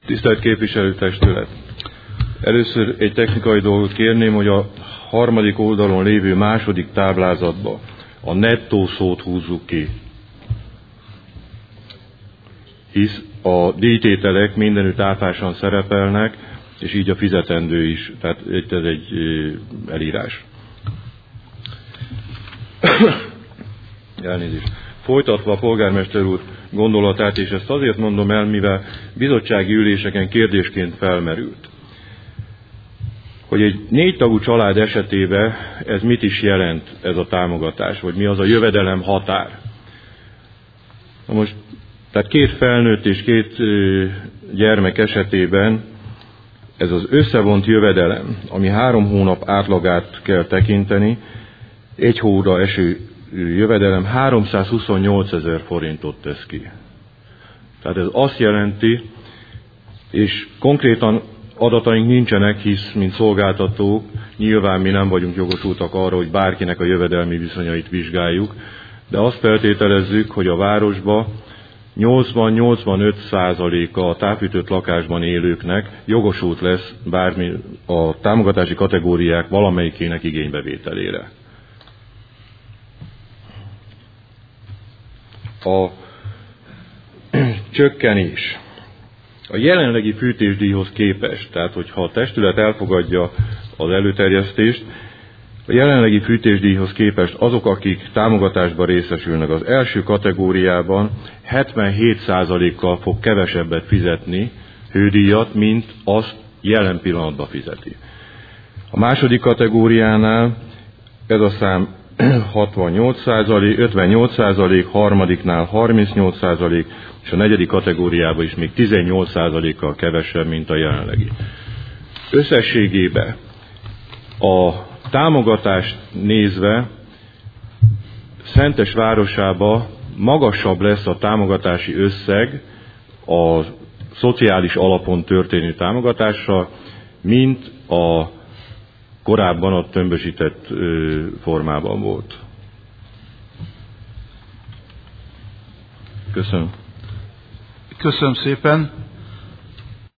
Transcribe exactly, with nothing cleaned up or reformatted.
Tisztelt képviselőtestület! Először egy technikai dolgot kérném, hogy a harmadik oldalon lévő második táblázatba a nettó szót húzzuk ki. Hisz a díjtételek mindenütt áfásan szerepelnek, és így a fizetendő is. Tehát itt ez egy elírás. Elnézést. Folytatva a polgármester úr gondolatát, és ezt azért mondom el, mivel bizottsági üléseken kérdésként felmerült, hogy egy négy tagú család esetében ez mit is jelent, ez a támogatás, vagy mi az a jövedelem határ. Na most, tehát két felnőtt és két gyermek esetében ez az összevont jövedelem, ami három hónap átlagát kell tekinteni, egy hóra eső jövedelem háromszázhuszonnyolcezer forintot tesz ki. Tehát ez azt jelenti, és konkrétan adataink nincsenek, hisz, mint szolgáltatók, nyilván mi nem vagyunk jogosultak arra, hogy bárkinek a jövedelmi viszonyait vizsgáljuk, de azt feltételezzük, hogy a városba nyolcvan-nyolcvanöt százaléka a távfűtött lakásban élőknek jogosult lesz bármi a támogatási kategóriák valamelyikének igénybevételére. A csökkenés a jelenlegi fűtésdíjhoz képest, tehát hogyha a testület elfogadja az előterjesztést, a jelenlegi fűtésdíjhoz képest azok, akik támogatásban részesülnek az első kategóriában, hetvenhét százalékkal fog kevesebbet fizetni hődíjat, mint azt jelen pillanatban fizeti. A második kategóriánál ez a szám hatvannyolc százalék, ötvennyolc százalék, harmadiknál harmincnyolc százalék, és a negyedik kategóriában is még tizennyolc százalékkal kevesebb, mint a jelenlegi. Összességében a támogatást nézve Szentes városában magasabb lesz a támogatási összeg a szociális alapon történő támogatással, mint a korábban a tömbösített formában volt. Köszönöm. Köszönöm szépen.